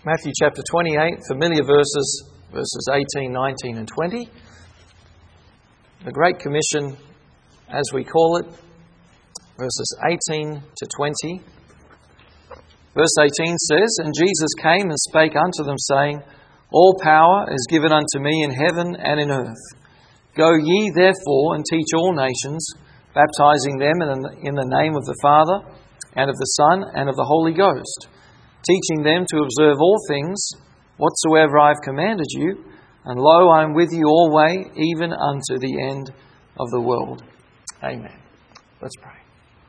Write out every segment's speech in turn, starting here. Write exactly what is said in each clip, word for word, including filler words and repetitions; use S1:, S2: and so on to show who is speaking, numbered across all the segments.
S1: Matthew chapter twenty-eight, familiar verses, verses eighteen, nineteen and twenty. The Great Commission, as we call it, verses eighteen to twenty. Verse eighteen says, "And Jesus came and spake unto them, saying, All power is given unto me in heaven and in earth. Go ye therefore and teach all nations, baptizing them in the name of the Father, and of the Son, and of the Holy Ghost, teaching them to observe all things, whatsoever I have commanded you, and lo, I am with you always, even unto the end of the world." Amen. Let's pray.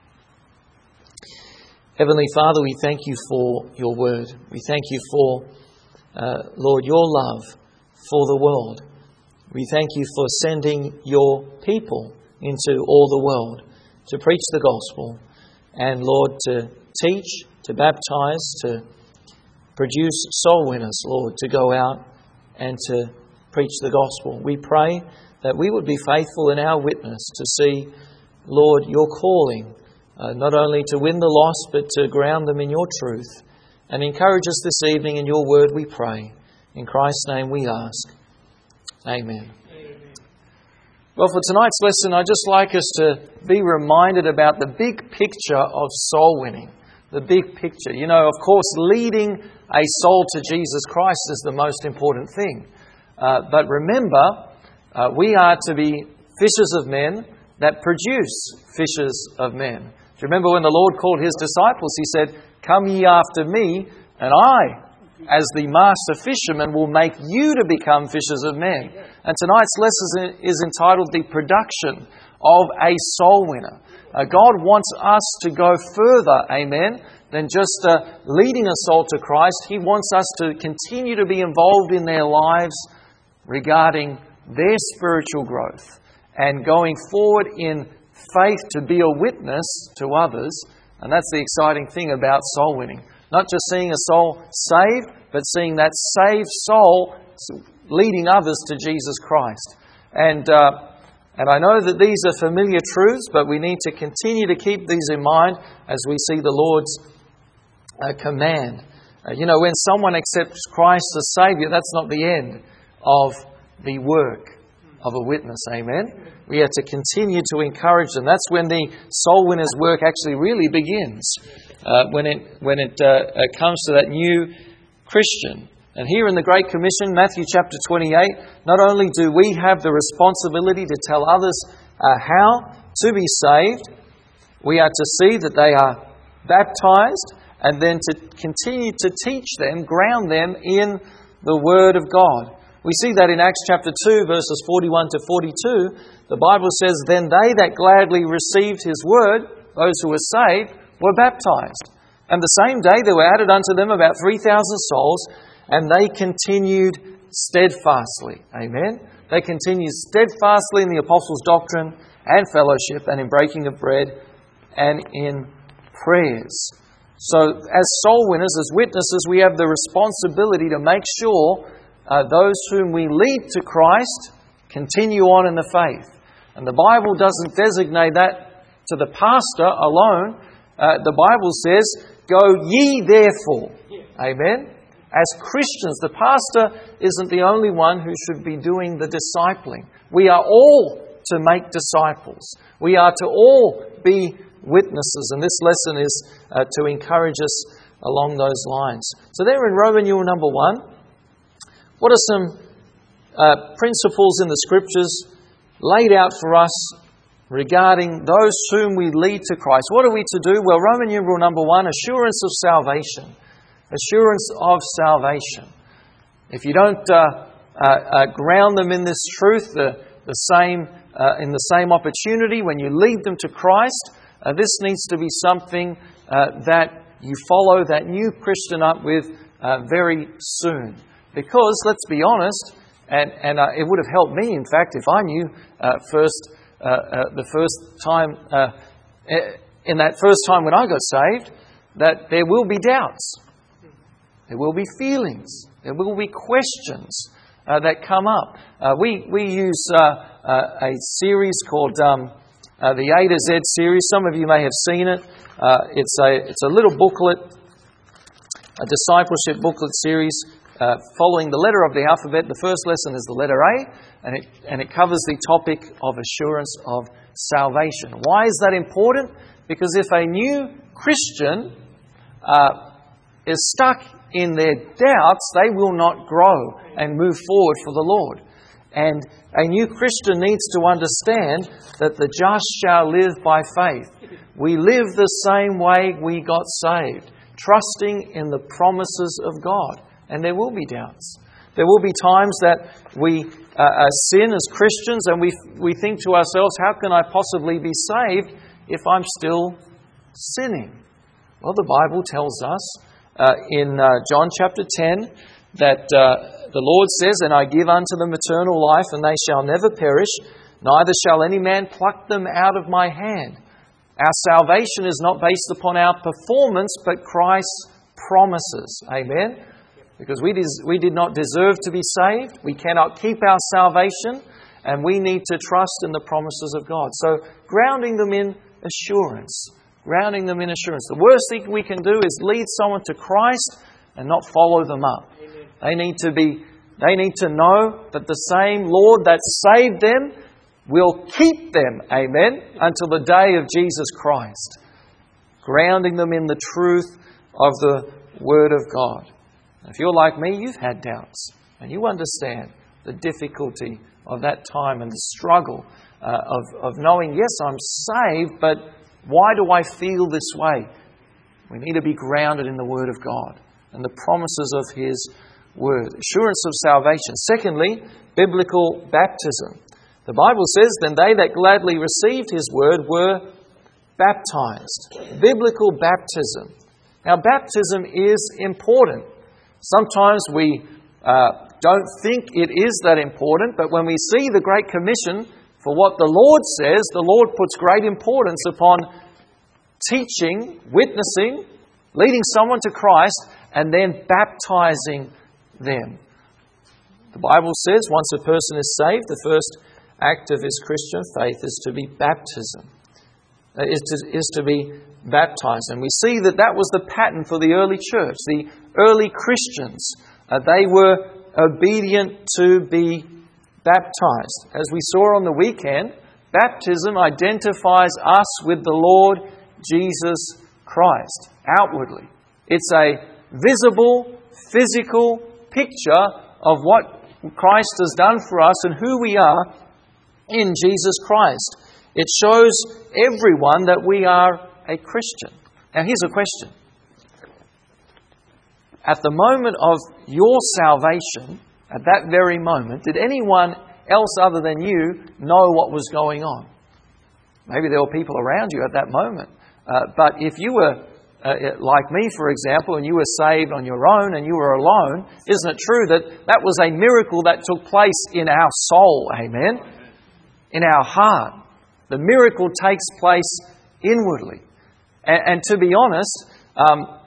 S1: Heavenly Father, we thank you for your word. We thank you for, uh, Lord, your love for the world. We thank you for sending your people into all the world to preach the gospel and, Lord, to teach, to baptize, to produce soul winners, Lord, to go out and to preach the gospel. We pray that we would be faithful in our witness to see, Lord, your calling, uh, not only to win the lost, but to ground them in your truth. And encourage us this evening in your word, we pray. In Christ's name we ask. Amen. Amen. Well, for tonight's lesson, I'd just like us to be reminded about the big picture of soul winning. The big picture. You know, of course, leading a soul to Jesus Christ is the most important thing. Uh, but remember, uh, we are to be fishers of men that produce fishers of men. Do you remember when the Lord called his disciples? He said, "Come ye after me, and I, as the master fisherman, will make you to become fishers of men." And tonight's lesson is entitled "The Production of a Soul Winner." Uh, God wants us to go further, amen, than just uh, leading a soul to Christ. He wants us to continue to be involved in their lives regarding their spiritual growth and going forward in faith to be a witness to others. And that's the exciting thing about soul winning. Not just seeing a soul saved, but seeing that saved soul leading others to Jesus Christ. And uh, and I know that these are familiar truths, but we need to continue to keep these in mind as we see the Lord's uh, command. Uh, you know, when someone accepts Christ as Saviour, that's not the end of the work of a witness. Amen? We have to continue to encourage them. That's when the soul winner's work actually really begins. Uh, when it when it uh, uh, comes to that new Christian. And here in the Great Commission, Matthew chapter twenty-eight, not only do we have the responsibility to tell others uh, how to be saved, we are to see that they are baptized and then to continue to teach them, ground them in the Word of God. We see that in Acts chapter two, verses forty-one to forty-two. The Bible says, "Then they that gladly received his word," those who were saved, "were baptized. And the same day there were added unto them about three thousand souls, and they continued steadfastly." Amen? They continued steadfastly in the apostles' doctrine and fellowship and in breaking of bread and in prayers. So as soul winners, as witnesses, we have the responsibility to make sure uh, those whom we lead to Christ continue on in the faith. And the Bible doesn't designate that to the pastor alone. Uh, the Bible says, "Go ye therefore." Amen? As Christians, the pastor isn't the only one who should be doing the discipling. We are all to make disciples. We are to all be witnesses. And this lesson is uh, to encourage us along those lines. So there in Roman numeral number one, what are some uh, principles in the Scriptures laid out for us regarding those whom we lead to Christ? What are we to do? Well, Roman numeral number one, assurance of salvation. Assurance of salvation. If you don't uh, uh, uh, ground them in this truth, the, the same uh, in the same opportunity when you lead them to Christ, uh, this needs to be something uh, that you follow that new Christian up with uh, very soon. Because, let's be honest, and, and uh, it would have helped me, in fact, if I knew uh, first uh, uh, the first time, uh, in that first time when I got saved, that there will be doubts. There will be feelings. There will be questions uh, that come up. Uh, we we use uh, uh, a series called um, uh, the A to Z series. Some of you may have seen it. Uh, it's a it's a little booklet a discipleship booklet series uh, following the letter of the alphabet. The first lesson is the letter A, and it, and it covers the topic of assurance of salvation. Why is that important? Because if a new Christian uh, is stuck in their doubts, they will not grow and move forward for the Lord. And a new Christian needs to understand that the just shall live by faith. We live the same way we got saved, trusting in the promises of God. And there will be doubts. There will be times that we uh, uh, sin as Christians and we we think to ourselves, how can I possibly be saved if I'm still sinning? Well, the Bible tells us uh, in uh, John chapter ten that uh, the Lord says, "And I give unto them eternal life, and they shall never perish, neither shall any man pluck them out of my hand." Our salvation is not based upon our performance, but Christ's promises. Amen? Because we, des- we did not deserve to be saved. We cannot keep our salvation. And we need to trust in the promises of God. So grounding them in assurance. Grounding them in assurance. The worst thing we can do is lead someone to Christ and not follow them up. Amen. They need to be, they need to know that the same Lord that saved them will keep them, amen, until the day of Jesus Christ. Grounding them in the truth of the Word of God. If you're like me, you've had doubts. And you understand the difficulty of that time and the struggle uh, of, of knowing, yes, I'm saved, but why do I feel this way? We need to be grounded in the Word of God and the promises of His Word. Assurance of salvation. Secondly, biblical baptism. The Bible says, "Then they that gladly received His word were baptized." Biblical baptism. Now, baptism is important. Sometimes we uh, don't think it is that important, but when we see the Great Commission for what the Lord says, the Lord puts great importance upon teaching, witnessing, leading someone to Christ, and then baptizing them. The Bible says once a person is saved, the first act of his Christian faith is to be baptism, is to, is to be baptized. And we see that that was the pattern for the early church. The early Christians, uh, they were obedient to be baptized. As we saw on the weekend, baptism identifies us with the Lord Jesus Christ outwardly. It's a visible, physical picture of what Christ has done for us and who we are in Jesus Christ. It shows everyone that we are a Christian. Now here's a question. At the moment of your salvation, at that very moment, did anyone else other than you know what was going on? Maybe there were people around you at that moment. Uh, but if you were uh, like me, for example, and you were saved on your own and you were alone, isn't it true that that was a miracle that took place in our soul? Amen? In our heart. The miracle takes place inwardly. And, and to be honest, um,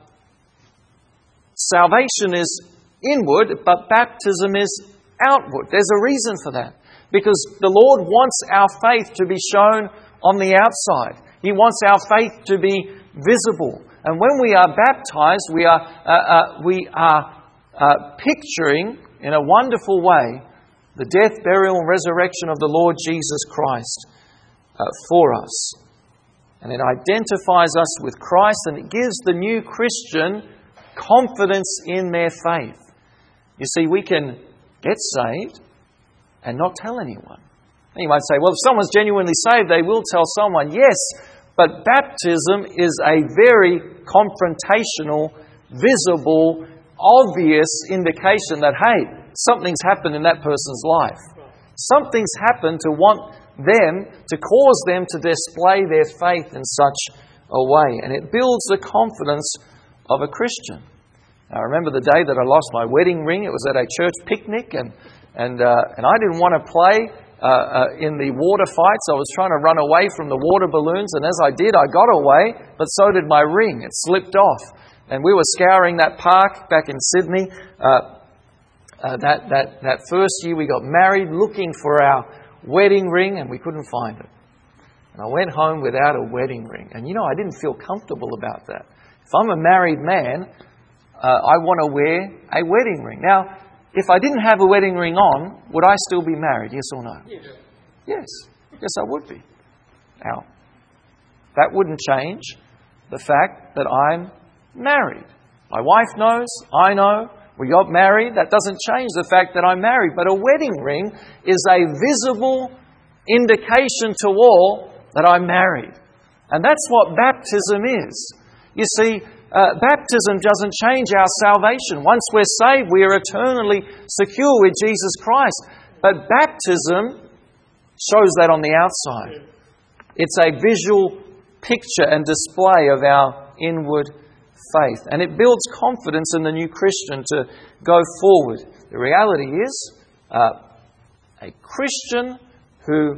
S1: salvation is inward, but baptism is outward. There's a reason for that. Because the Lord wants our faith to be shown on the outside. He wants our faith to be visible. And when we are baptized, we are, uh, uh, we are uh, picturing in a wonderful way the death, burial, and resurrection of the Lord Jesus Christ uh, for us. And it identifies us with Christ, and it gives the new Christian confidence in their faith. You see, we can get saved and not tell anyone. And you might say, well, if someone's genuinely saved, they will tell someone. Yes, but baptism is a very confrontational, visible, obvious indication that, hey, something's happened in that person's life. Something's happened to want them, to cause them to display their faith in such a way. And it builds the confidence of a Christian. I remember the day that I lost my wedding ring. It was at a church picnic, and and uh, and I didn't want to play uh, uh, in the water fights. I was trying to run away from the water balloons, and as I did, I got away, but so did my ring. It slipped off. And we were scouring that park back in Sydney. Uh, Uh, that, that, that first year we got married, looking for our wedding ring, and we couldn't find it. And I went home without a wedding ring. And you know, I didn't feel comfortable about that. If I'm a married man, uh, I want to wear a wedding ring. Now, if I didn't have a wedding ring on, would I still be married? Yes or no? Yes. Yes, yes I would be. Now, that wouldn't change the fact that I'm married. My wife knows, I know, we got married. That doesn't change the fact that I'm married. But a wedding ring is a visible indication to all that I'm married. And that's what baptism is. You see, uh, baptism doesn't change our salvation. Once we're saved, we are eternally secure with Jesus Christ. But baptism shows that on the outside. It's a visual picture and display of our inward faith. And it builds confidence in the new Christian to go forward. The reality is, uh, a Christian who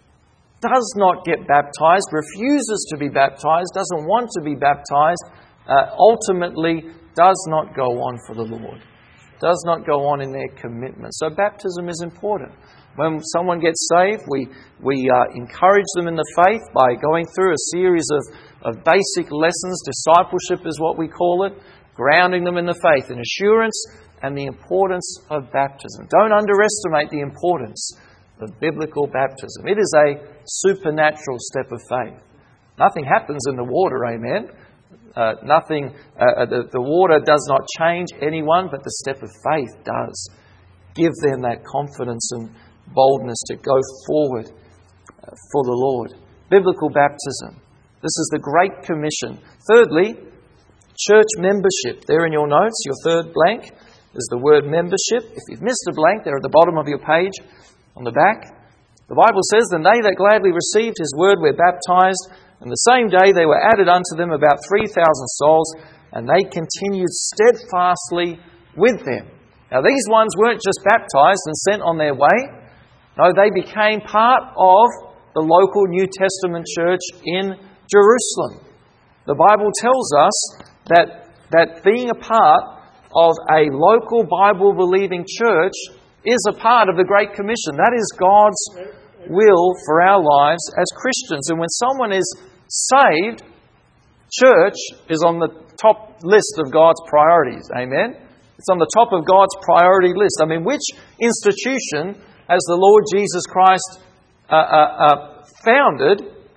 S1: does not get baptized, refuses to be baptized, doesn't want to be baptized, uh, ultimately does not go on for the Lord. Does not go on in their commitment. So baptism is important. When someone gets saved, we we uh, encourage them in the faith by going through a series of, of basic lessons. Discipleship is what we call it. Grounding them in the faith and assurance and the importance of baptism. Don't underestimate the importance of biblical baptism. It is a supernatural step of faith. Nothing happens in the water, amen? Uh, nothing, uh, the, the water does not change anyone, but the step of faith does. Give them that confidence and boldness to go forward uh, for the Lord. Biblical baptism. This is the Great Commission. Thirdly, church membership. There in your notes, your third blank is the word membership. If you've missed a blank, they're at the bottom of your page on the back. The Bible says, "And they that gladly received His word were baptized, and the same day they were added unto them about three thousand souls, and they continued steadfastly with them." Now these ones weren't just baptized and sent on their way. No, they became part of the local New Testament church in Jerusalem. The Bible tells us that, that being a part of a local Bible-believing church is a part of the Great Commission. That is God's will for our lives as Christians. And when someone is saved, church is on the top list of God's priorities. Amen? It's on the top of God's priority list. I mean, which institution has the Lord Jesus Christ uh, uh, uh, founded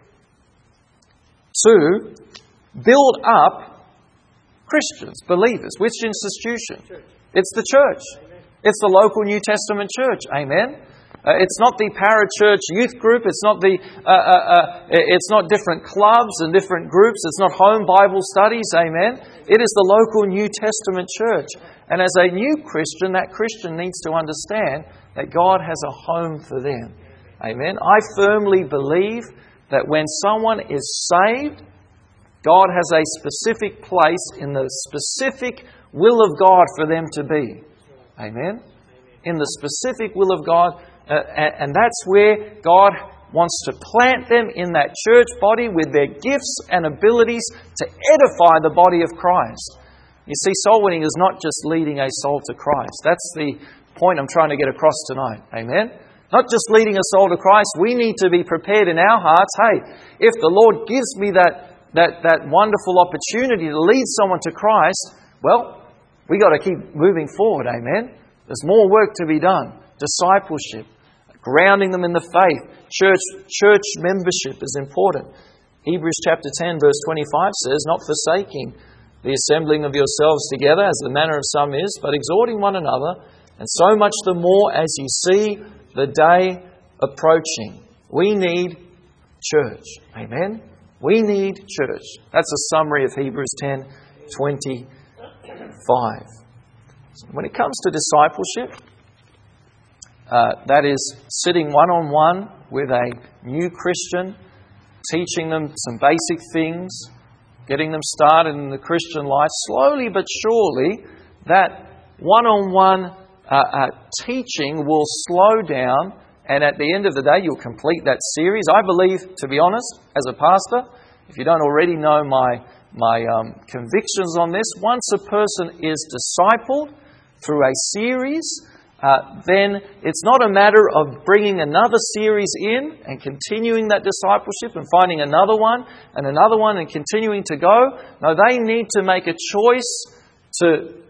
S1: to build up Christians, believers? Which institution? Church. It's the church. Amen. It's the local New Testament church. Amen. Uh, it's not the parachurch youth group. It's not the. Uh, uh, uh, it's not different clubs and different groups. It's not home Bible studies. Amen. It is the local New Testament church. And as a new Christian, that Christian needs to understand that God has a home for them. Amen. I firmly believe that when someone is saved, God has a specific place in the specific will of God for them to be. Amen. In the specific will of God. Uh, and, and that's where God wants to plant them in that church body with their gifts and abilities to edify the body of Christ. You see, soul winning is not just leading a soul to Christ. That's the point I'm trying to get across tonight. Amen? Not just leading a soul to Christ. We need to be prepared in our hearts. Hey, if the Lord gives me that, that, that wonderful opportunity to lead someone to Christ, well, we got to keep moving forward. Amen? There's more work to be done. Discipleship. Grounding them in the faith. Church, church membership is important. Hebrews chapter ten verse twenty-five says, "Not forsaking the assembling of yourselves together, as the manner of some is, but exhorting one another, and so much the more as you see the day approaching." We need church. Amen? We need church. That's a summary of Hebrews ten twenty-five. So when it comes to discipleship, uh, that is sitting one-on-one with a new Christian, teaching them some basic things, getting them started in the Christian life. Slowly but surely, that one-on-one uh, uh, teaching will slow down, and at the end of the day, you'll complete that series. I believe, to be honest, as a pastor, if you don't already know my, my um, convictions on this, once a person is discipled through a series, Uh, then it's not a matter of bringing another series in and continuing that discipleship and finding another one and another one and continuing to go. No, they need to make a choice to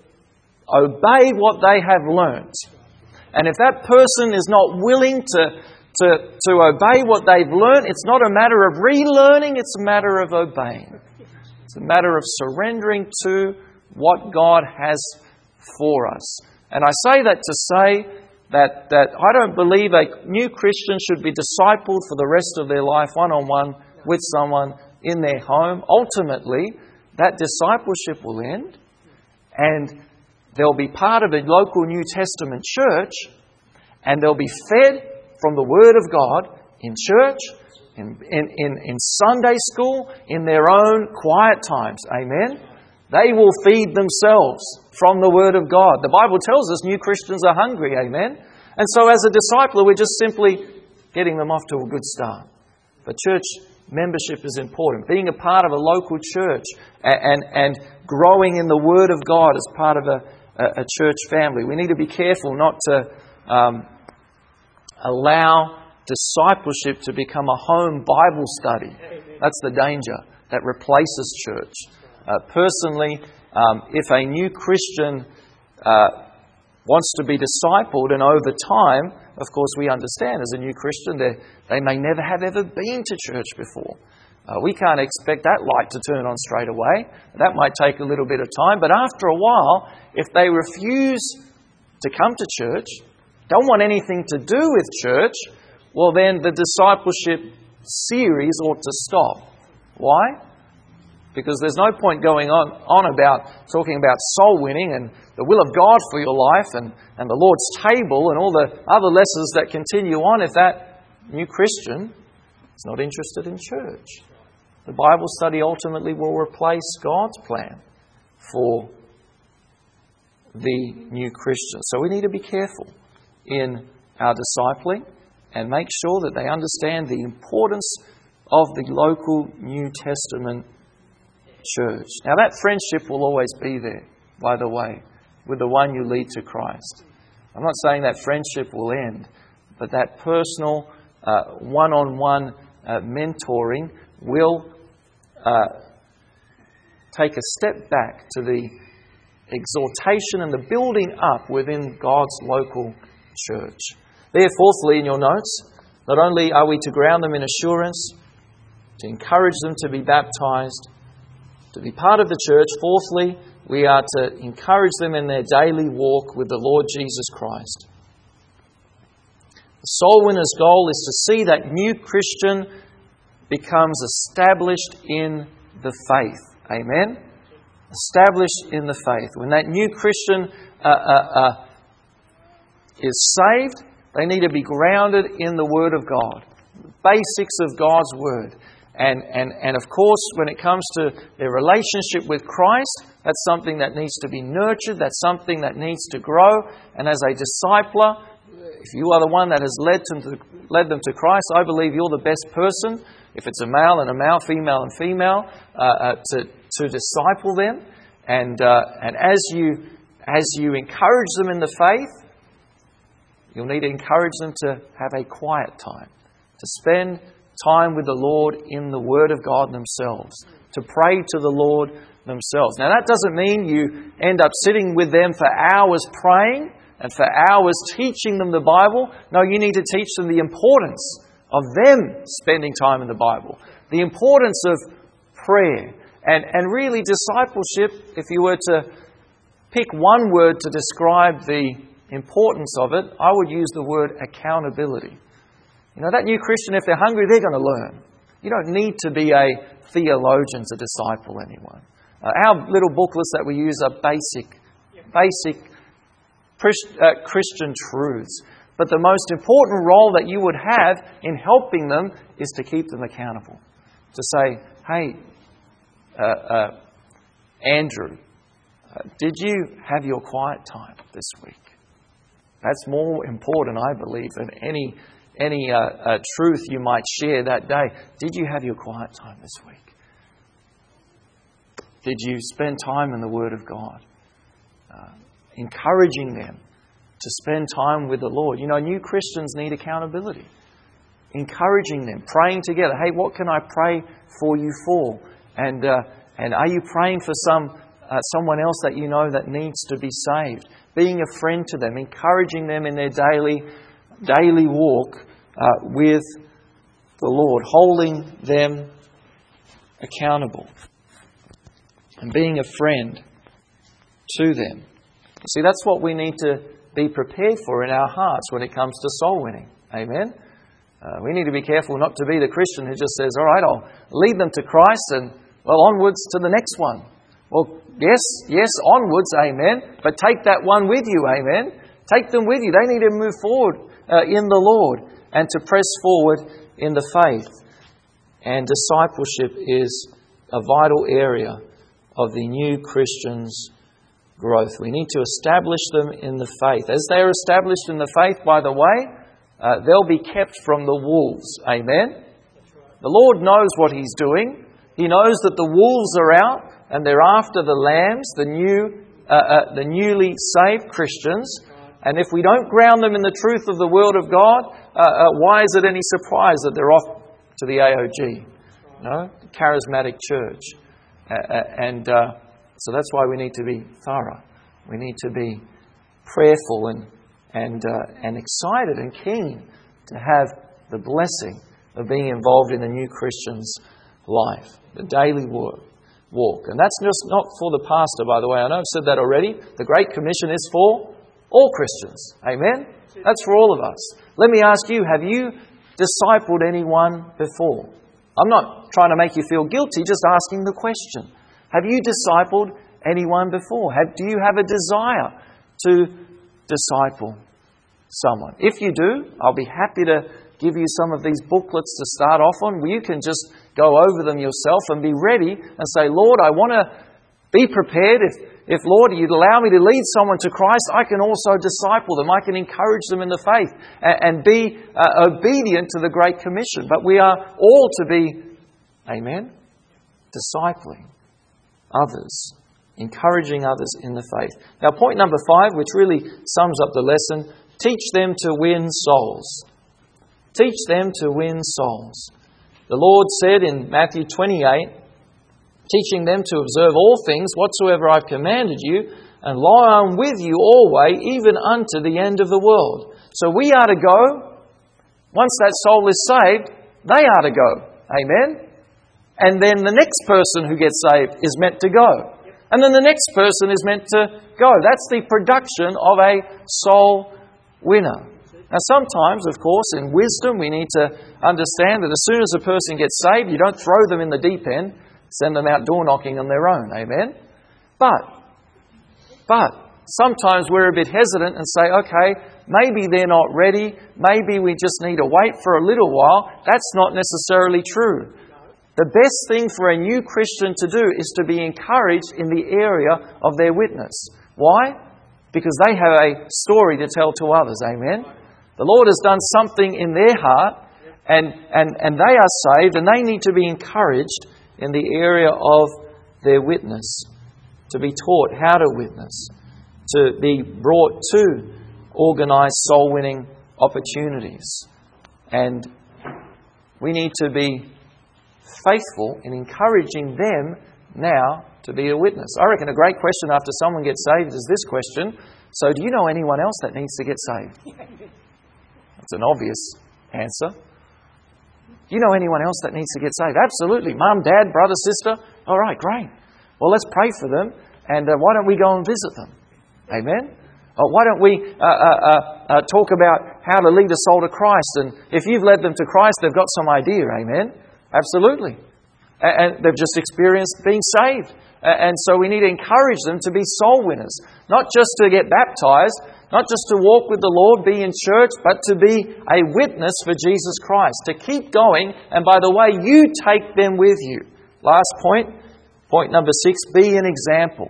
S1: obey what they have learnt. And if that person is not willing to, to, to obey what they've learnt, it's not a matter of relearning, it's a matter of obeying. It's a matter of surrendering to what God has for us. And I say that to say that, that I don't believe a new Christian should be discipled for the rest of their life one-on-one with someone in their home. Ultimately, that discipleship will end and they'll be part of a local New Testament church and they'll be fed from the Word of God in church, in, in, in, in Sunday school, in their own quiet times. Amen? They will feed themselves from the Word of God. The Bible tells us new Christians are hungry. Amen? And so as a discipler, we're just simply getting them off to a good start. But church membership is important. Being a part of a local church and, and, and growing in the Word of God as part of a, a, a church family. We need to be careful not to um, allow discipleship to become a home Bible study. That's the danger. That replaces church. Uh, personally, um, if a new Christian uh, wants to be discipled, and over time, of course, we understand as a new Christian, they, they may never have ever been to church before. Uh, we can't expect that light to turn on straight away. That might take a little bit of time. But after a while, if they refuse to come to church, don't want anything to do with church, well then the discipleship series ought to stop. Why? Because there's no point going on, on about talking about soul winning and the will of God for your life and, and the Lord's table and all the other lessons that continue on if that new Christian is not interested in church. The Bible study ultimately will replace God's plan for the new Christian. So we need to be careful in our discipling and make sure that they understand the importance of the local New Testament church. Now that friendship will always be there, by the way, with the one you lead to Christ. I'm not saying that friendship will end, but that personal uh, one-on-one uh, mentoring will uh, take a step back to the exhortation and the building up within God's local church. There, fourthly, in your notes, not only are we to ground them in assurance, to encourage them to be baptized, to be part of the church. Fourthly, we are to encourage them in their daily walk with the Lord Jesus Christ. The soul winner's goal is to see that new Christian becomes established in the faith. Amen? Established in the faith. When that new Christian uh, uh, uh, is saved, they need to be grounded in the Word of God. The basics of God's Word. And, and, and of course, when it comes to their relationship with Christ, that's something that needs to be nurtured. That's something that needs to grow. And as a discipler, if you are the one that has led them to, led them to Christ, I believe you're the best person, if it's a male and a male, female and female, uh, uh, to, to disciple them. And, uh, and as you, as you encourage them in the faith, you'll need to encourage them to have a quiet time, to spend time with the Lord in the Word of God themselves, to pray to the Lord themselves. Now that doesn't mean you end up sitting with them for hours praying and for hours teaching them the Bible. No, you need to teach them the importance of them spending time in the Bible, the importance of prayer, and, and really discipleship, if you were to pick one word to describe the importance of it, I would use the word accountability. You know, that new Christian, if they're hungry, they're going to learn. You don't need to be a theologian to disciple anyone. Uh, our little booklets that we use are basic, basic uh, Christian truths. But the most important role that you would have in helping them is to keep them accountable. To say, hey, uh, uh, Andrew, uh, did you have your quiet time this week? That's more important, I believe, than any any uh, uh, truth you might share that day. Did you have your quiet time this week? Did you spend time in the Word of God? Uh, encouraging them to spend time with the Lord. You know, new Christians need accountability. Encouraging them, praying together. Hey, what can I pray for you for? And uh, and are you praying for some uh, someone else that you know that needs to be saved. Being a friend to them, encouraging them in their daily, daily walk uh, with the Lord, holding them accountable and being a friend to them. See, that's what we need to be prepared for in our hearts when it comes to soul winning. Amen? Uh, we need to be careful not to be the Christian who just says, all right, I'll lead them to Christ and, well, onwards to the next one. Well, yes, yes, onwards, amen. But take that one with you, amen. Take them with you. They need to move forward uh, in the Lord and to press forward in the faith. And discipleship is a vital area of the new Christian's growth. We need to establish them in the faith. As they are established in the faith, by the way, uh, they'll be kept from the wolves. Amen? The Lord knows what He's doing. He knows that the wolves are out and they're after the lambs, the new, uh, uh, the newly saved Christians. And if we don't ground them in the truth of the Word of God, uh, uh, why is it any surprise that they're off to the A O G, no, the charismatic church? Uh, uh, and uh, so that's why we need to be thorough. We need to be prayerful and and uh, and excited and keen to have the blessing of being involved in a new Christian's life, the daily walk. walk. And that's just not for the pastor, by the way. I know I've said that already. The Great Commission is for all Christians. Amen? That's for all of us. Let me ask you, have you discipled anyone before? I'm not trying to make you feel guilty, just asking the question. Have you discipled anyone before? Have, do you have a desire to disciple someone? If you do, I'll be happy to give you some of these booklets to start off on. You can just go over them yourself and be ready and say, Lord, I want to be prepared. If, if Lord, you'd allow me to lead someone to Christ, I can also disciple them. I can encourage them in the faith and, and be uh, obedient to the Great Commission. But we are all to be, amen, discipling others, encouraging others in the faith. Now, point number five, which really sums up the lesson, teach them to win souls. Teach them to win souls. The Lord said in Matthew twenty-eight, teaching them to observe all things whatsoever I've commanded you, and lo, I'm with you always, even unto the end of the world. So we are to go. Once that soul is saved, they are to go. Amen? And then the next person who gets saved is meant to go. And then the next person is meant to go. That's the production of a soul winner. Now sometimes, of course, in wisdom, we need to understand that as soon as a person gets saved, you don't throw them in the deep end, send them out door knocking on their own. Amen? But, but, sometimes we're a bit hesitant and say, okay, maybe they're not ready. Maybe we just need to wait for a little while. That's not necessarily true. The best thing for a new Christian to do is to be encouraged in the area of their witness. Why? Because they have a story to tell to others. Amen? The Lord has done something in their heart and, and, and they are saved and they need to be encouraged in the area of their witness, to be taught how to witness, to be brought to organised soul-winning opportunities. And we need to be faithful in encouraging them now to be a witness. I reckon a great question after someone gets saved is this question: so do you know anyone else that needs to get saved? That's an obvious answer. Do you know anyone else that needs to get saved? Absolutely. Mum, dad, brother, sister. All right, great. Well, let's pray for them. And uh, why don't we go and visit them? Amen? Uh, why don't we uh, uh, uh, uh, talk about how to lead a soul to Christ? And if you've led them to Christ, they've got some idea. Amen? Absolutely. And, and they've just experienced being saved. And so we need to encourage them to be soul winners. Not just to get baptized, not just to walk with the Lord, be in church, but to be a witness for Jesus Christ. To keep going, and by the way, you take them with you. Last point, point number six, be an example.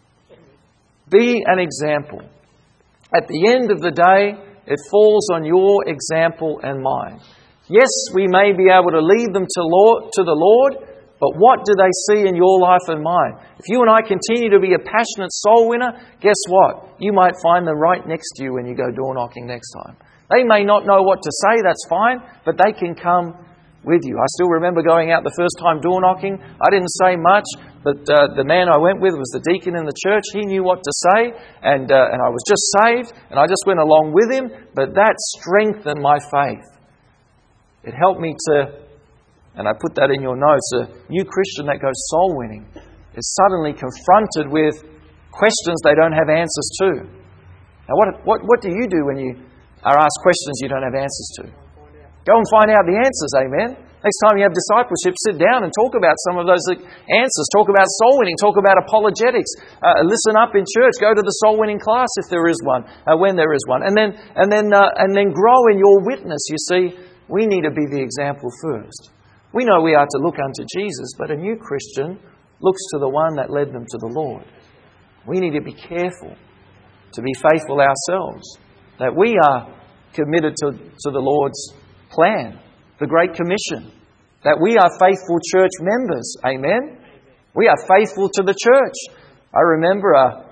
S1: Be an example. At the end of the day, it falls on your example and mine. Yes, we may be able to lead them to Lord, to the Lord, but what do they see in your life and mine? If you and I continue to be a passionate soul winner, guess what? You might find them right next to you when you go door knocking next time. They may not know what to say, that's fine, but they can come with you. I still remember going out the first time door knocking. I didn't say much, but uh, the man I went with was the deacon in the church. He knew what to say, and uh, and I was just saved, and I just went along with him. But that strengthened my faith. It helped me to, and I put that in your notes, a new Christian that goes soul winning is suddenly confronted with questions they don't have answers to. Now, what what what do you do when you are asked questions you don't have answers to? Go and find out the answers, amen? Next time you have discipleship, sit down and talk about some of those answers. Talk about soul winning. Talk about apologetics. Uh, listen up in church. Go to the soul winning class if there is one, uh, when there is one. And then and then uh, and then grow in your witness. You see, we need to be the example first. We know we are to look unto Jesus, but a new Christian looks to the one that led them to the Lord. We need to be careful to be faithful ourselves, that we are committed to, to the Lord's plan, the Great Commission, that we are faithful church members. Amen? We are faithful to the church. I remember a,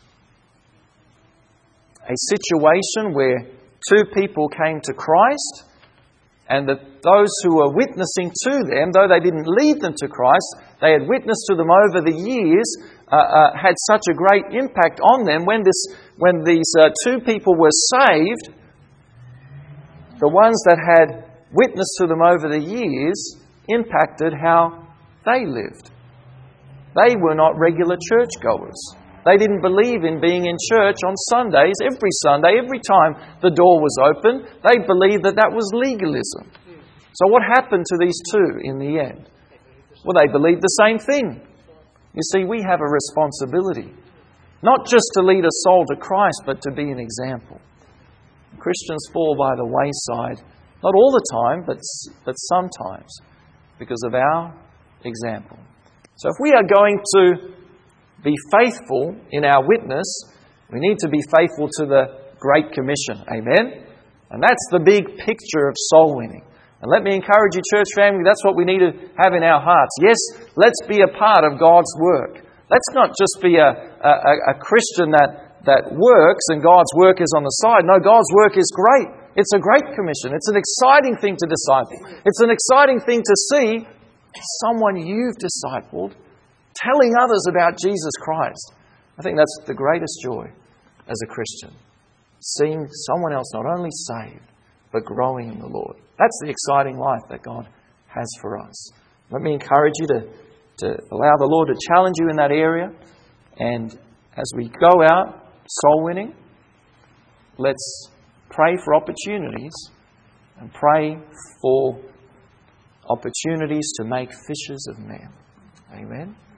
S1: a situation where two people came to Christ, and that those who were witnessing to them, though they didn't lead them to Christ, they had witnessed to them over the years, uh, uh, had such a great impact on them. When this, when these uh, two people were saved, the ones that had witnessed to them over the years impacted how they lived. They were not regular churchgoers. They didn't believe in being in church on Sundays, every Sunday, every time the door was open. They believed that that was legalism. So what happened to these two in the end? Well, they believed the same thing. You see, we have a responsibility, not just to lead a soul to Christ, but to be an example. Christians fall by the wayside, not all the time, but, but sometimes, because of our example. So if we are going to be faithful in our witness, we need to be faithful to the Great Commission. Amen? And that's the big picture of soul winning. And let me encourage you, church family, that's what we need to have in our hearts. Yes, let's be a part of God's work. Let's not just be a, a, a Christian that, that works and God's work is on the side. No, God's work is great. It's a great commission. It's an exciting thing to disciple. It's an exciting thing to see someone you've discipled telling others about Jesus Christ. I think that's the greatest joy as a Christian. Seeing someone else not only saved, but growing in the Lord. That's the exciting life that God has for us. Let me encourage you to, to allow the Lord to challenge you in that area. And as we go out soul winning, let's pray for opportunities and pray for opportunities to make fishers of men. Amen.